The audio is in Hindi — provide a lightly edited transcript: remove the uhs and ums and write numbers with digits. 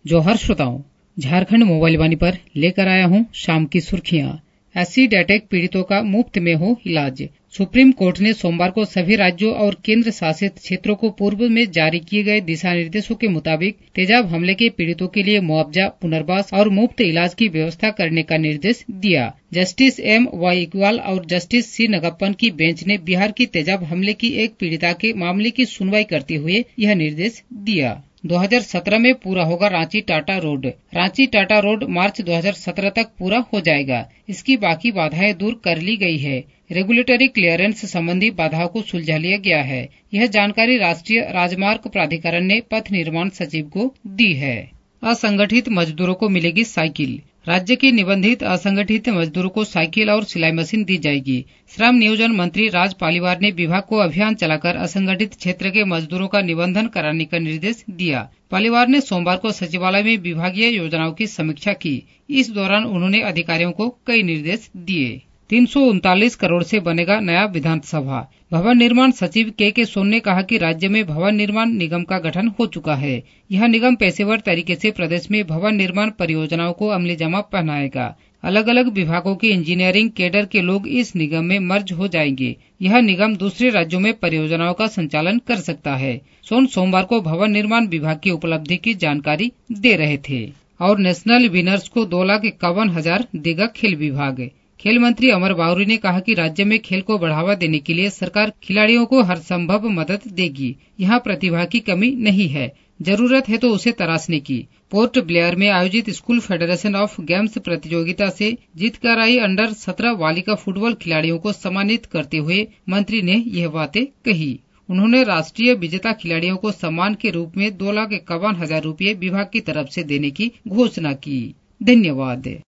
जोहर श्रोताओं, झारखंड मोबाइल वाणी पर लेकर आया हूं शाम की सुर्खियां। एसिड अटैक पीड़ितों का मुफ्त में हो इलाज। सुप्रीम कोर्ट ने सोमवार को सभी राज्यों और केंद्र शासित क्षेत्रों को पूर्व में जारी किए गए दिशा निर्देशों के मुताबिक तेजाब हमले के पीड़ितों के लिए मुआवजा, पुनर्वास और मुफ्त इलाज की व्यवस्था करने का निर्देश दिया। जस्टिस एम वाई इकबाल और जस्टिस सी नगप्पन की बेंच ने बिहार की तेजाब हमले की एक पीड़िता के मामले की सुनवाई करते हुए यह निर्देश दिया। 2017 में पूरा होगा Ranchi Tata road. Ranchi Tata road March 2017 तक पूरा हो जाएगा। इसकी बाकी बाधाएं दूर कर ली गई है। रेगुलेटरी क्लियरेंस संबंधी बाधाओं को सुलझा लिया गया है। यह जानकारी राष्ट्रीय राजमार्ग प्राधिकरण ने पथ निर्माण सचिव को दी है। असंगठित मजदूरों को मिलेगी साइकिल। राज्य के निबंधित असंगठित मजदूरों को साइकिल और सिलाई मशीन दी जाएगी। श्रम नियोजन मंत्री राज पालीवार ने विभाग को अभियान चलाकर असंगठित क्षेत्र के मजदूरों का निबंधन कराने का निर्देश दिया। पालीवार ने सोमवार को सचिवालय में विभागीय योजनाओं की समीक्षा की। इस दौरान उन्होंने अधिकारियों को कई निर्देश दिए। 339 करोड़ से बनेगा नया विधानसभा। भवन निर्माण सचिव के सोन ने कहा कि राज्य में भवन निर्माण निगम का गठन हो चुका है। यह निगम पेशेवर तरीके से प्रदेश में भवन निर्माण परियोजनाओं को अमलीजामा पहनाएगा। अलग अलग विभागों के इंजीनियरिंग कैडर के लोग इस निगम में मर्ज हो जाएंगे। यह निगम दूसरे राज्यों में परियोजनाओं का संचालन कर सकता है। सोन सोमवार को भवन निर्माण विभाग की उपलब्धि की जानकारी दे रहे थे। और नेशनल विनर्स को 2,51,000 देगा खेल विभाग। खेल मंत्री अमर बाउरी ने कहा कि राज्य में खेल को बढ़ावा देने के लिए सरकार खिलाड़ियों को हर संभव मदद देगी। यहाँ प्रतिभा की कमी नहीं है, जरूरत है तो उसे तराशने की। पोर्ट ब्लेयर में आयोजित स्कूल फेडरेशन ऑफ गेम्स प्रतियोगिता से जीतकर आई अंडर 17 बालिका फुटबॉल खिलाड़ियों को सम्मानित करते हुए मंत्री ने यह बातें कही। उन्होंने राष्ट्रीय विजेता खिलाड़ियों को सम्मान के रूप में 2,51,000 रूपये विभाग की तरफ से देने की घोषणा की। धन्यवाद।